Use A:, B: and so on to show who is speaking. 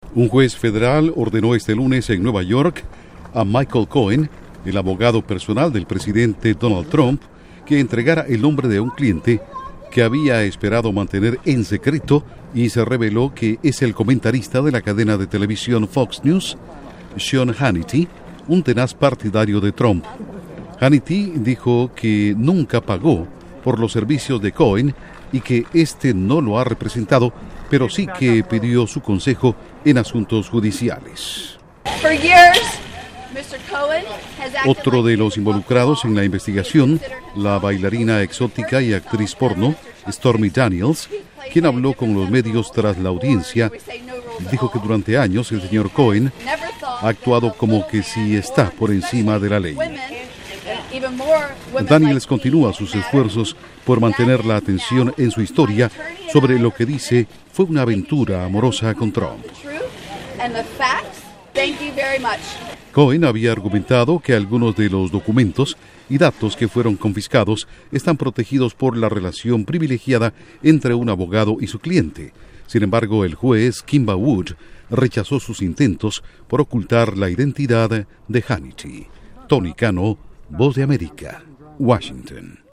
A: Un juez federal ordenó este lunes en Nueva York a Michael Cohen, el abogado personal del presidente Donald Trump, que entregara el nombre de un cliente que había esperado mantener en secreto y se reveló que es el comentarista de la cadena de televisión Fox News, Sean Hannity, un tenaz partidario de Trump. Hannity dijo que nunca pagó por los servicios de Cohen y que éste no lo ha representado, pero sí que pidió su consejo en asuntos judiciales. Otro de los involucrados en la investigación, la bailarina exótica y actriz porno Stormy Daniels, quien habló con los medios tras la audiencia, dijo que durante años el señor Cohen ha actuado como que sí está por encima de la ley. Daniels continúa sus esfuerzos por mantener la atención en su historia sobre lo que dice fue una aventura amorosa con Trump. Cohen había argumentado que algunos de los documentos y datos que fueron confiscados están protegidos por la relación privilegiada entre un abogado y su cliente. Sin embargo, el juez Kimba Wood rechazó sus intentos por ocultar la identidad de Hannity. Tony Cano, Voz de América, Washington.